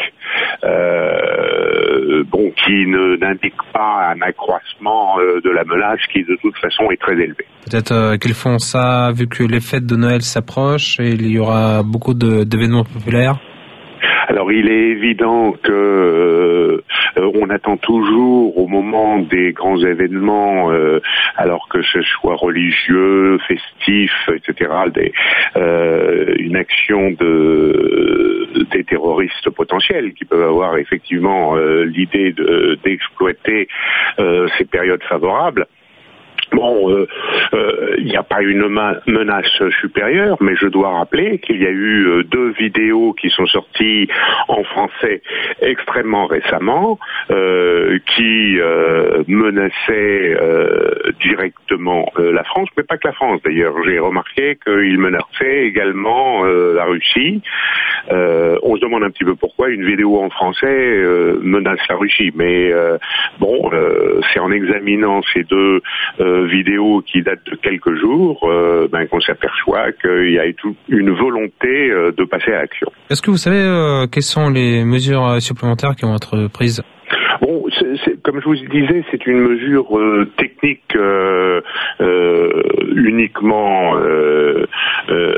euh, bon, qui ne, n'indique pas un accroissement euh, de la menace qui, de toute façon, est très élevé. Peut-être euh, qu'ils font ça vu que les fêtes de Noël s'approchent et il y aura beaucoup de, d'événements populaires. Alors, il est évident que euh, on attend toujours au moment des grands événements, euh, alors que ce soit religieux, festif, et cetera, des, euh, une action de des terroristes potentiels qui peuvent avoir effectivement euh, l'idée de, d'exploiter euh, ces périodes favorables. Bon, il euh, n'y euh, a pas une ma- menace supérieure, mais je dois rappeler qu'il y a eu euh, deux vidéos qui sont sorties en français extrêmement récemment, euh, qui euh, menaçaient euh, directement euh, la France, mais pas que la France d'ailleurs. J'ai remarqué qu'ils menaçaient également euh, la Russie. Euh, on se demande un petit peu pourquoi une vidéo en français euh, menace la Russie, mais euh, bon, euh, c'est en examinant ces deux euh, vidéos qui datent de quelques jours euh, ben, qu'on s'aperçoit qu'il y a une volonté euh, de passer à l'action. Est-ce que vous savez euh, quelles sont les mesures supplémentaires qui vont être prises ? Bon, c'est, c'est, comme je vous disais, c'est une mesure euh, technique euh, euh, uniquement euh, euh,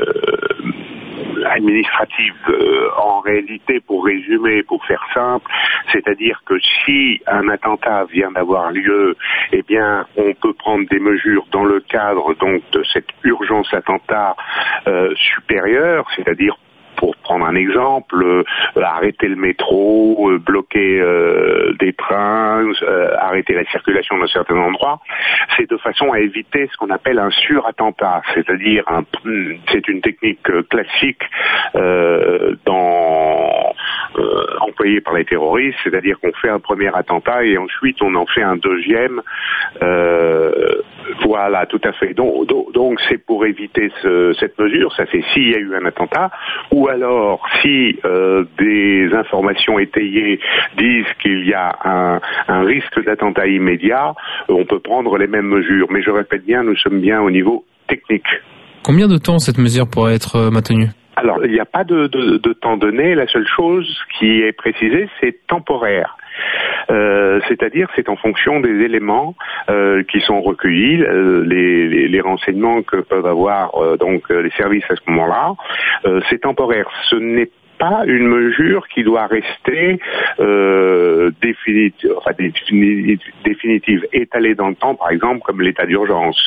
administrative. Euh, en réalité, pour résumer, pour faire simple, c'est-à-dire que si un attentat vient d'avoir lieu, eh bien, on peut prendre des mesures dans le cadre donc de cette urgence attentat euh, supérieure, c'est-à-dire pour prendre un exemple, euh, arrêter le métro, euh, bloquer euh, des trains, euh, arrêter la circulation dans certains endroits, c'est de façon à éviter ce qu'on appelle un surattentat, c'est-à-dire un, c'est une technique classique euh, dans euh, employée par les terroristes, c'est-à-dire qu'on fait un premier attentat et ensuite on en fait un deuxième. Euh, voilà, tout à fait. Donc, donc, donc c'est pour éviter ce, cette mesure, ça c'est s'il y a eu un attentat, ou alors si euh, des informations étayées disent qu'il y a un, un risque d'attentat immédiat, on peut prendre les mêmes mesures. Mais je répète bien, nous sommes bien au niveau technique. Combien de temps cette mesure pourrait être maintenue ? Alors, il n'y a pas de, de, de temps donné. La seule chose qui est précisée, c'est temporaire. Euh, c'est-à-dire c'est en fonction des éléments euh, qui sont recueillis, euh, les, les, les renseignements que peuvent avoir euh, donc les services à ce moment-là. Euh, c'est temporaire. Ce n'est pas une mesure qui doit rester euh, définitive, enfin, définitive, étalée dans le temps, par exemple comme l'état d'urgence.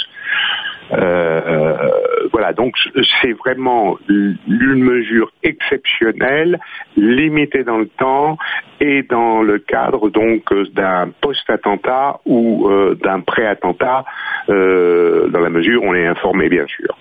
Euh, voilà, donc c'est vraiment une mesure exceptionnelle, limitée dans le temps et dans le cadre donc d'un post-attentat ou euh, d'un pré-attentat, euh, dans la mesure où on est informé bien sûr.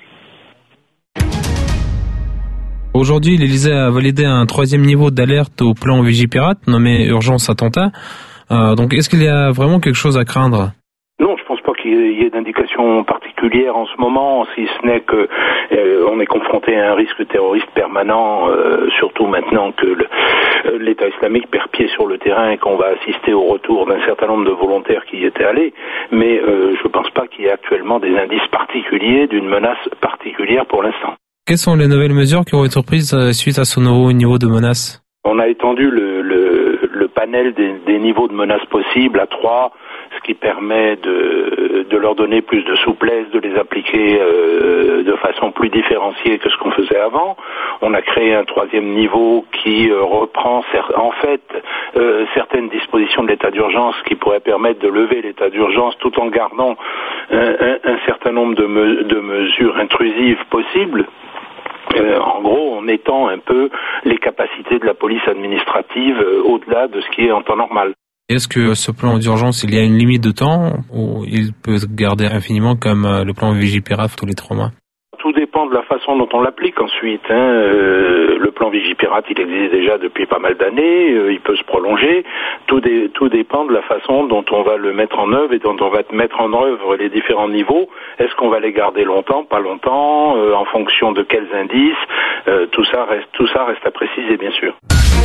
Aujourd'hui, l'Élysée a validé un troisième niveau d'alerte au plan Vigipirate, nommé urgence attentat. Euh, donc, est-ce qu'il y a vraiment quelque chose à craindre ? Non, je pense pas qu'il y ait d'indication particulière en ce moment, si ce n'est que euh, on est confronté à un risque terroriste permanent, euh, surtout maintenant que le, euh, l'État islamique perd pied sur le terrain et qu'on va assister au retour d'un certain nombre de volontaires qui y étaient allés. Mais euh, je pense pas qu'il y ait actuellement des indices particuliers d'une menace particulière pour l'instant. Quelles sont les nouvelles mesures qui vont être prises suite à ce nouveau niveau de menace ? On a étendu le, le, le panel des, des niveaux de menaces possibles à trois, ce qui permet de, de leur donner plus de souplesse, de les appliquer euh, de façon plus différenciée que ce qu'on faisait avant. On a créé un troisième niveau qui euh, reprend en fait euh, certaines dispositions de l'état d'urgence qui pourraient permettre de lever l'état d'urgence tout en gardant un, un, un certain nombre de, me, de mesures intrusives possibles. Euh, en gros, on étend un peu les capacités de la police administrative euh, au-delà de ce qui est en temps normal. Est-ce que ce plan d'urgence, il y a une limite de temps ou il peut se garder infiniment comme euh, le plan Vigipirate tous les trois mois ? Tout dépend de la façon dont on l'applique ensuite. Hein. Euh, le plan Vigipirate, il existe déjà depuis pas mal d'années, euh, il peut se prolonger. Tout, dé, tout dépend de la façon dont on va le mettre en œuvre et dont on va mettre en œuvre les différents niveaux. Est-ce qu'on va les garder longtemps, pas longtemps, euh, en fonction de quels indices euh, tout ça reste, tout ça reste à préciser, bien sûr.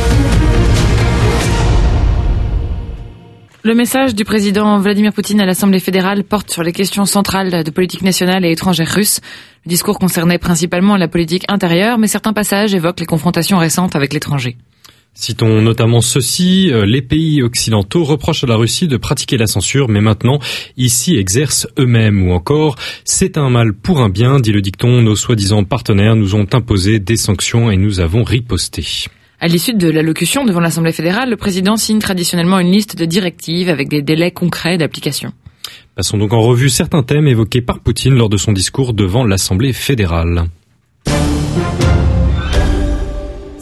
Le message du président Vladimir Poutine à l'Assemblée fédérale porte sur les questions centrales de politique nationale et étrangère russe. Le discours concernait principalement la politique intérieure, mais certains passages évoquent les confrontations récentes avec l'étranger. Citons notamment ceci, les pays occidentaux reprochent à la Russie de pratiquer la censure, mais maintenant, ici exercent eux-mêmes. Ou encore, c'est un mal pour un bien, dit le dicton, nos soi-disant partenaires nous ont imposé des sanctions et nous avons riposté. À l'issue de l'allocution devant l'Assemblée fédérale, le président signe traditionnellement une liste de directives avec des délais concrets d'application. Passons donc en revue certains thèmes évoqués par Poutine lors de son discours devant l'Assemblée fédérale.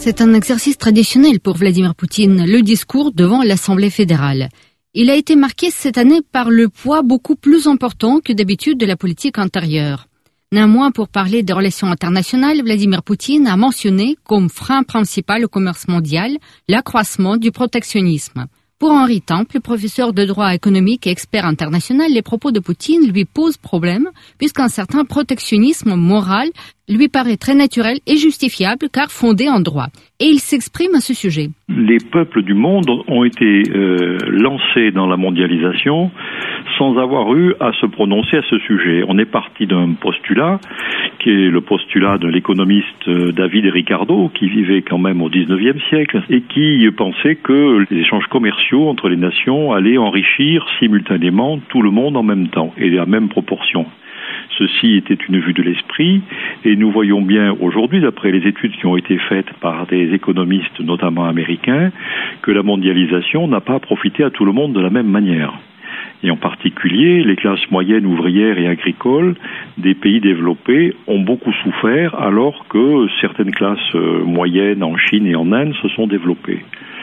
C'est un exercice traditionnel pour Vladimir Poutine, le discours devant l'Assemblée fédérale. Il a été marqué cette année par le poids beaucoup plus important que d'habitude de la politique intérieure. Néanmoins, pour parler des relations internationales, Vladimir Poutine a mentionné comme frein principal au commerce mondial l'accroissement du protectionnisme. Pour Henri Temple, professeur de droit économique et expert international, les propos de Poutine lui posent problème puisqu'un certain protectionnisme moral lui paraît très naturel et justifiable car fondé en droit. Et il s'exprime à ce sujet. Les peuples du monde ont été euh, lancés dans la mondialisation sans avoir eu à se prononcer à ce sujet. On est parti d'un postulat qui est le postulat de l'économiste David Ricardo, qui vivait quand même au dix-neuvième siècle et qui pensait que les échanges commerciaux entre les nations allaient enrichir simultanément tout le monde en même temps et à même proportion. Ceci était une vue de l'esprit et nous voyons bien aujourd'hui, d'après les études qui ont été faites par des économistes notamment américains, que la mondialisation n'a pas profité à tout le monde de la même manière. Et en particulier, les classes moyennes ouvrières et agricoles des pays développés ont beaucoup souffert alors que certaines classes moyennes en Chine et en Inde se sont développées.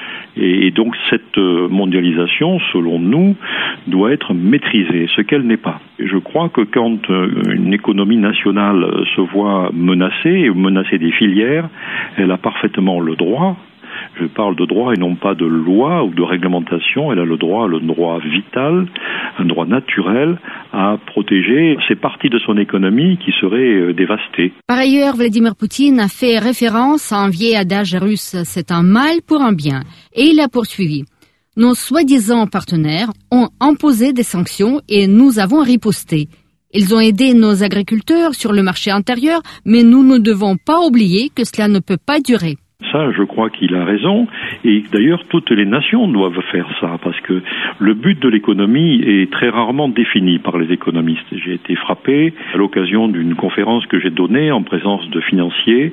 Et donc cette mondialisation, selon nous, doit être maîtrisée, ce qu'elle n'est pas. Et je crois que quand une économie nationale se voit menacée, menacer des filières, elle a parfaitement le droit. Je parle de droit et non pas de loi ou de réglementation. Elle a le droit, le droit vital, un droit naturel à protéger ces parties de son économie qui seraient dévastées. Par ailleurs, Vladimir Poutine a fait référence à un vieil adage russe, c'est un mal pour un bien. Et il a poursuivi. Nos soi-disant partenaires ont imposé des sanctions et nous avons riposté. Ils ont aidé nos agriculteurs sur le marché intérieur, mais nous ne devons pas oublier que cela ne peut pas durer. Ça, je crois qu'il a raison. Et d'ailleurs, toutes les nations doivent faire ça, parce que le but de l'économie est très rarement défini par les économistes. J'ai été frappé, à l'occasion d'une conférence que j'ai donnée en présence de financiers,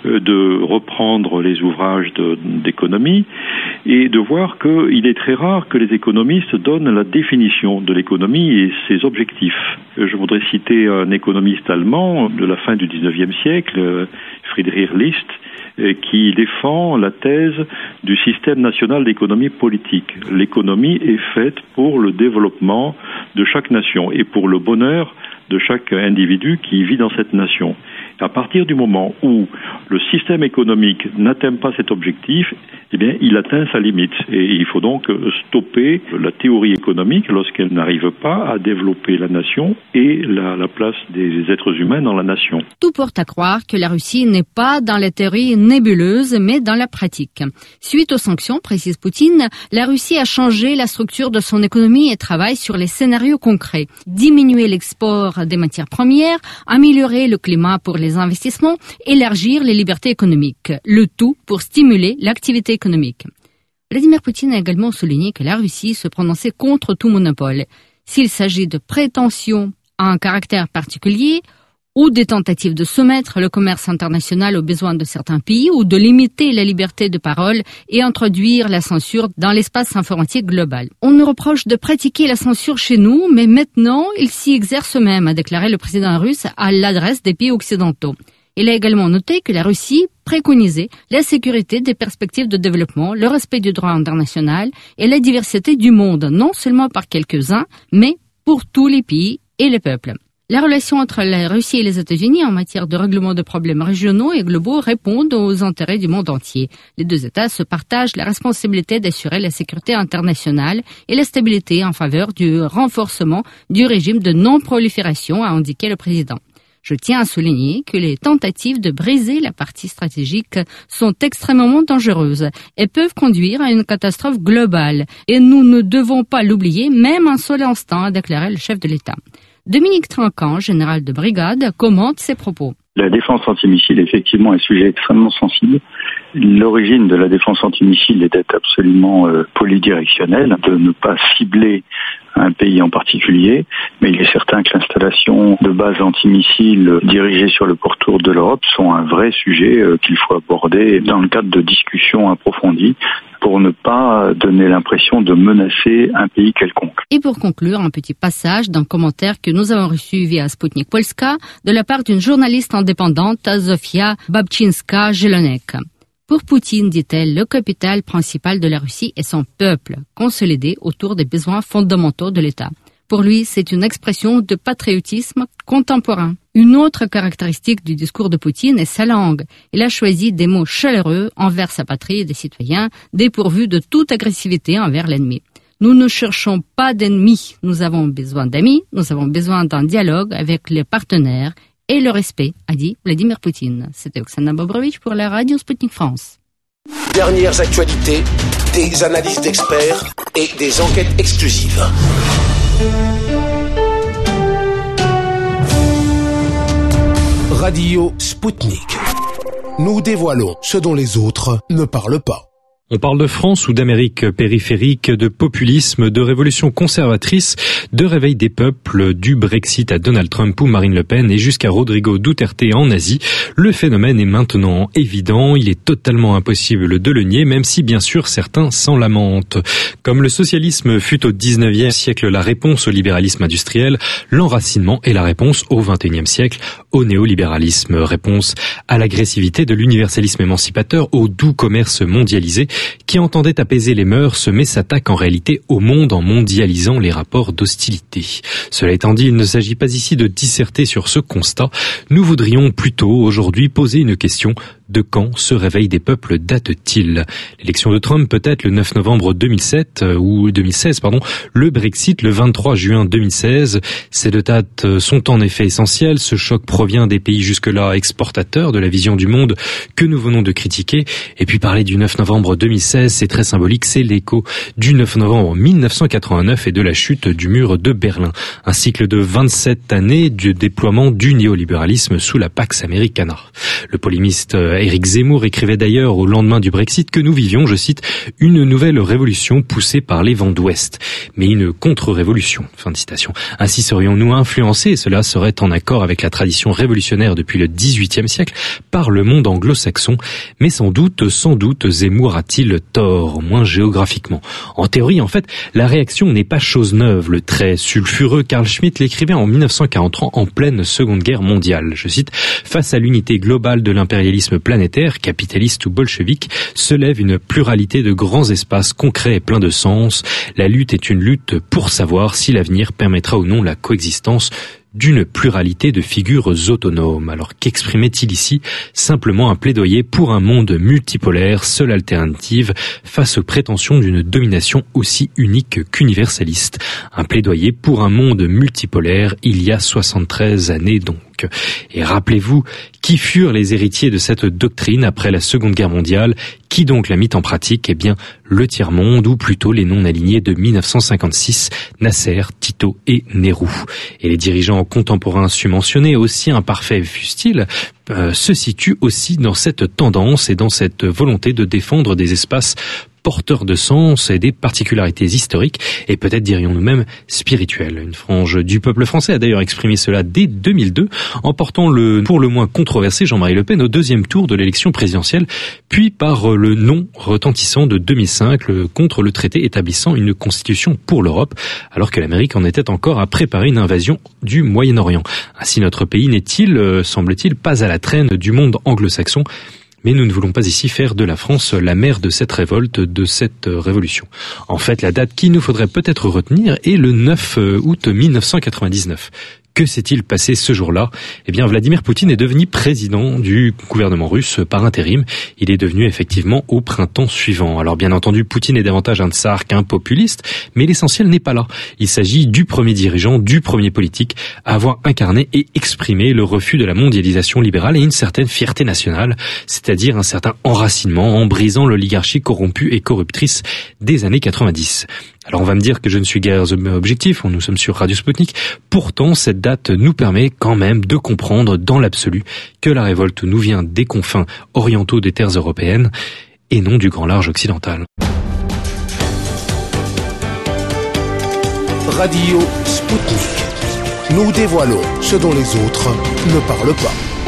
de reprendre les ouvrages de, d'économie et de voir qu'il est très rare que les économistes donnent la définition de l'économie et ses objectifs. Je voudrais citer un économiste allemand de la fin du dix-neuvième siècle, Friedrich List, qui défend la thèse du système national d'économie politique. L'économie est faite pour le développement de chaque nation et pour le bonheur de chaque individu qui vit dans cette nation. À partir du moment où le système économique n'atteint pas cet objectif, eh bien, il atteint sa limite. Et il faut donc stopper la théorie économique lorsqu'elle n'arrive pas à développer la nation et la, la place des êtres humains dans la nation. Tout porte à croire que la Russie n'est pas dans la théorie nébuleuse, mais dans la pratique. Suite aux sanctions, précise Poutine, la Russie a changé la structure de son économie et travaille sur les scénarios concrets. Diminuer l'export des matières premières, améliorer le climat pour les investissements, élargir les libertés économiques. Le tout pour stimuler l'activité économique. Vladimir Poutine a également souligné que la Russie se prononçait contre tout monopole. S'il s'agit de prétentions à un caractère particulier, ou des tentatives de soumettre le commerce international aux besoins de certains pays, ou de limiter la liberté de parole et introduire la censure dans l'espace informatique global. On nous reproche de pratiquer la censure chez nous, mais maintenant, il s'y exerce même, a déclaré le président russe à l'adresse des pays occidentaux. Il a également noté que la Russie préconisait la sécurité des perspectives de développement, le respect du droit international et la diversité du monde, non seulement par quelques-uns, mais pour tous les pays et les peuples. La relation entre la Russie et les États-Unis en matière de règlement de problèmes régionaux et globaux répondent aux intérêts du monde entier. Les deux États se partagent la responsabilité d'assurer la sécurité internationale et la stabilité en faveur du renforcement du régime de non-prolifération, a indiqué le président. Je tiens à souligner que les tentatives de briser la partie stratégique sont extrêmement dangereuses et peuvent conduire à une catastrophe globale. Et nous ne devons pas l'oublier, même un seul instant, a déclaré le chef de l'État. Dominique Trinquant, général de brigade, commente ses propos. La défense antimissile, effectivement, est un sujet extrêmement sensible. L'origine de la défense antimissile était absolument euh, polydirectionnelle, de ne pas cibler un pays en particulier, mais il est certain que l'installation de bases antimissiles dirigées sur le pourtour de l'Europe sont un vrai sujet euh, qu'il faut aborder dans le cadre de discussions approfondies pour ne pas donner l'impression de menacer un pays quelconque. Et pour conclure, un petit passage d'un commentaire que nous avons reçu via Sputnik Polska de la part d'une journaliste indépendante, Zofia Babczynska-Jelonek. Pour Poutine, dit-elle, le capital principal de la Russie est son peuple, consolidé autour des besoins fondamentaux de l'État. Pour lui, c'est une expression de patriotisme contemporain. Une autre caractéristique du discours de Poutine est sa langue. Il a choisi des mots chaleureux envers sa patrie et des citoyens, dépourvus de toute agressivité envers l'ennemi. Nous ne cherchons pas d'ennemis, nous avons besoin d'amis, nous avons besoin d'un dialogue avec les partenaires et le respect, a dit Vladimir Poutine. C'était Oksana Bobrovitch pour la radio Sputnik France. Dernières actualités, des analyses d'experts et des enquêtes exclusives. Radio Sputnik. Nous dévoilons ce dont les autres ne parlent pas. On parle de France ou d'Amérique périphérique, de populisme, de révolution conservatrice, de réveil des peuples, du Brexit à Donald Trump ou Marine Le Pen et jusqu'à Rodrigo Duterte en Asie. Le phénomène est maintenant évident, il est totalement impossible de le nier, même si bien sûr certains s'en lamentent. Comme le socialisme fut au dix-neuvième siècle la réponse au libéralisme industriel, l'enracinement est la réponse au vingt et unième siècle au néolibéralisme, réponse à l'agressivité de l'universalisme émancipateur, au doux commerce mondialisé, qui entendait apaiser les mœurs, mais s'attaque en réalité au monde en mondialisant les rapports d'hostilité. Cela étant dit, il ne s'agit pas ici de disserter sur ce constat. Nous voudrions plutôt aujourd'hui poser une question. De quand ce réveil des peuples date-t-il? L'élection de Trump peut-être le neuf novembre deux mille sept, ou deux mille seize, pardon, le Brexit le vingt-trois juin deux mille seize. Ces deux dates sont en effet essentielles. Ce choc provient des pays jusque-là exportateurs de la vision du monde que nous venons de critiquer. Et puis parler du neuf novembre deux mille seize, c'est très symbolique, c'est l'écho du neuf novembre mille neuf cent quatre-vingt-neuf et de la chute du mur de Berlin. Un cycle de vingt-sept années du déploiement du néolibéralisme sous la Pax Americana. Le polémiste Éric Zemmour écrivait d'ailleurs au lendemain du Brexit que nous vivions, je cite, une nouvelle révolution poussée par les vents d'ouest, mais une contre-révolution. Fin de citation. Ainsi serions-nous influencés, et cela serait en accord avec la tradition révolutionnaire depuis le dix-huitième siècle, par le monde anglo-saxon, mais sans doute, sans doute, Zemmour a-t-il tort, au moins géographiquement. En théorie, en fait, la réaction n'est pas chose neuve. Le très sulfureux Carl Schmitt l'écrivait en mille neuf cent quarante-trois en pleine Seconde Guerre mondiale. Je cite, face à l'unité globale de l'impérialisme planétaire, capitaliste ou bolchevique, se lève une pluralité de grands espaces concrets et pleins de sens. La lutte est une lutte pour savoir si l'avenir permettra ou non la coexistence d'une pluralité de figures autonomes. Alors qu'exprimait-il ici? Simplement un plaidoyer pour un monde multipolaire, seule alternative face aux prétentions d'une domination aussi unique qu'universaliste. Un plaidoyer pour un monde multipolaire il y a soixante-treize années donc. Et rappelez-vous, qui furent les héritiers de cette doctrine après la Seconde Guerre mondiale? Qui donc l'a mis en pratique? Eh bien, le tiers-monde, ou plutôt les non-alignés de mille neuf cent cinquante-six, Nasser, Tito et Nehru. Et les dirigeants contemporains subventionnés, aussi imparfaits fussent-ils, euh, se situent aussi dans cette tendance et dans cette volonté de défendre des espaces porteurs de sens et des particularités historiques et peut-être dirions-nous même spirituelles. Une frange du peuple français a d'ailleurs exprimé cela dès deux mille deux en portant le pour le moins controversé Jean-Marie Le Pen au deuxième tour de l'élection présidentielle, puis par le non retentissant de deux mille cinq contre le traité établissant une constitution pour l'Europe, alors que l'Amérique en était encore à préparer une invasion du Moyen-Orient. Ainsi notre pays n'est-il, semble-t-il, pas à la traîne du monde anglo-saxon. Mais nous ne voulons pas ici faire de la France la mère de cette révolte, de cette révolution. En fait, la date qu'il nous faudrait peut-être retenir est le neuf août mille neuf cent quatre-vingt-dix-neuf. Que s'est-il passé ce jour-là? Eh bien, Vladimir Poutine est devenu président du gouvernement russe par intérim. Il est devenu effectivement au printemps suivant. Alors, bien entendu, Poutine est davantage un tsar qu'un populiste, mais l'essentiel n'est pas là. Il s'agit du premier dirigeant, du premier politique à avoir incarné et exprimé le refus de la mondialisation libérale et une certaine fierté nationale, c'est-à-dire un certain enracinement en brisant l'oligarchie corrompue et corruptrice des années quatre-vingt-dix. Alors on va me dire que je ne suis guère objectif, nous sommes sur Radio Sputnik. Pourtant, cette date nous permet quand même de comprendre dans l'absolu que la révolte nous vient des confins orientaux des terres européennes et non du grand large occidental. Radio Sputnik. Nous dévoilons ce dont les autres ne parlent pas.